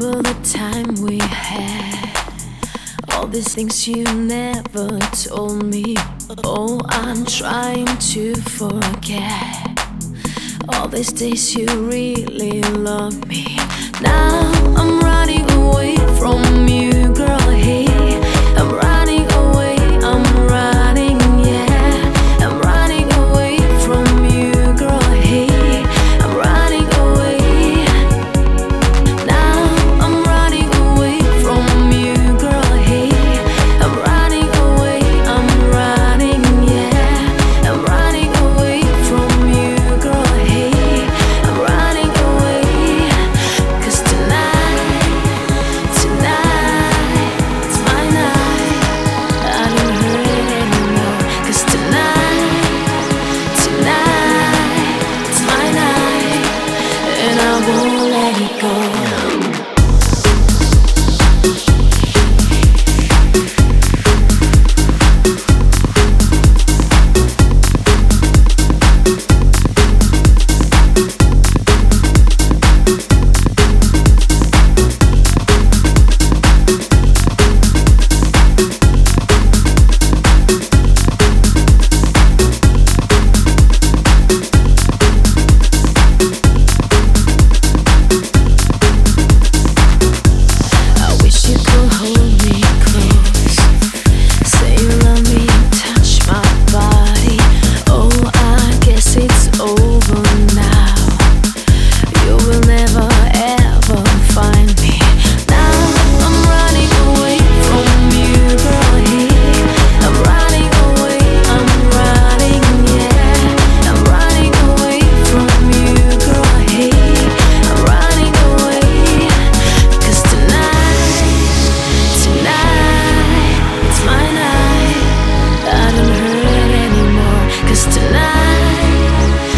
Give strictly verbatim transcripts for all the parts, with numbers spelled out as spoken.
remember the time we had, all these things you never told me. Oh, I'm trying to forget all these days you really loved me. Now I'm running away from you, girl. Hey, I'm running away, I'm running, yeah. I'm running away from you, girl. Hey, I'm running away. Now I'm running away from you, girl. Hey, I'm running away, I'm running, yeah. I'm running away from you, girl. Hey, I'm running away. 'Cause tonight, tonight, it's my night. I don't hurt it anymore. 'Cause tonight, tonight, it's my night, and I won't let it go.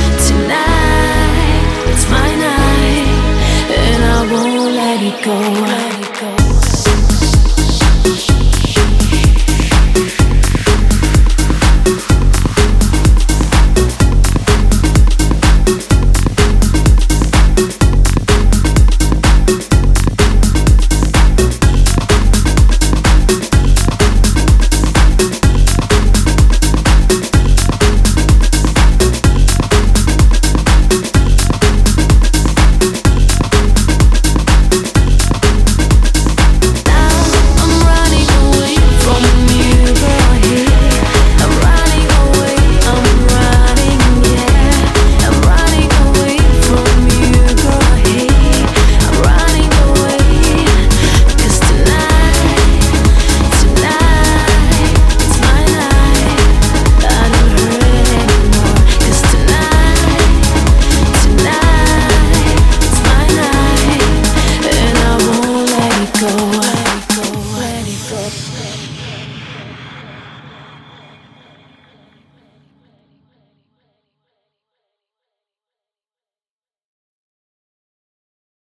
Go.